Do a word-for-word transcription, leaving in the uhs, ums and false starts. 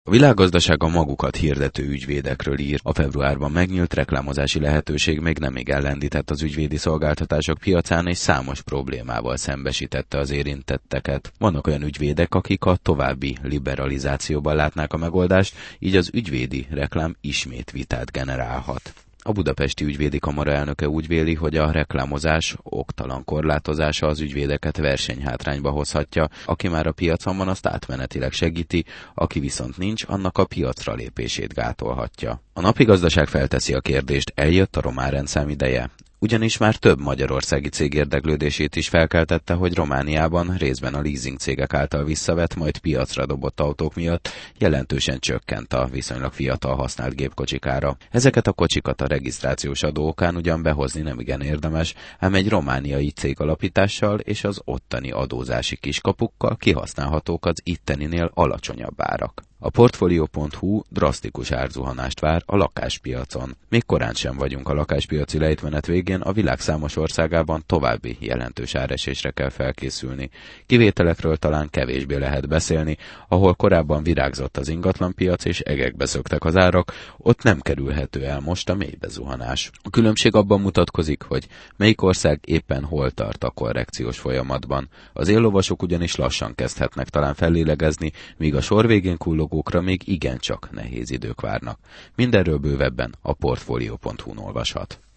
A világgazdaság a magukat hirdető ügyvédekről ír. A februárban megnyílt reklámozási lehetőség még nemig ellendített az ügyvédi szolgáltatások piacán, és számos problémával szembesítette az érintetteket. Vannak olyan ügyvédek, akik a további liberalizációban látnák a megoldást, így az ügyvédi reklám ismét vitát generálhat. A Budapesti Ügyvédi Kamara elnöke úgy véli, hogy a reklámozás oktalan korlátozása az ügyvédeket versenyhátrányba hozhatja. Aki már a piacon van, azt átmenetileg segíti, aki viszont nincs, annak a piacra lépését gátolhatja. A Napi Gazdaság felteszi a kérdést, eljött a román rendszám ideje. Ugyanis már több magyarországi cég érdeklődését is felkeltette, hogy Romániában részben a leasing cégek által visszavett, majd piacra dobott autók miatt jelentősen csökkent a viszonylag fiatal használt gépkocsik ára. Ezeket a kocsikat a regisztrációs adó okán ugyan behozni nem igen érdemes, ám egy romániai cég alapítással és az ottani adózási kiskapukkal kihasználhatók az itteninél alacsonyabb árak. A Portfolio pont hu drasztikus árzuhanást vár a lakáspiacon. Még korán sem vagyunk a lakáspiaci lejtmenet végén, a világ számos országában további jelentős áresésre kell felkészülni. Kivételekről talán kevésbé lehet beszélni, ahol korábban virágzott az ingatlanpiac és egekbe szöktek az árak, ott nem kerülhető el most a mélybezuhanás. A különbség abban mutatkozik, hogy melyik ország éppen hol tart a korrekciós folyamatban. Az éllovasok ugyanis lassan kezdhetnek talán fellélegezni, míg a sor végén kullogó még igencsak nehéz idők várnak. Mindenről bővebben a Portfolio pont hu-n olvashat.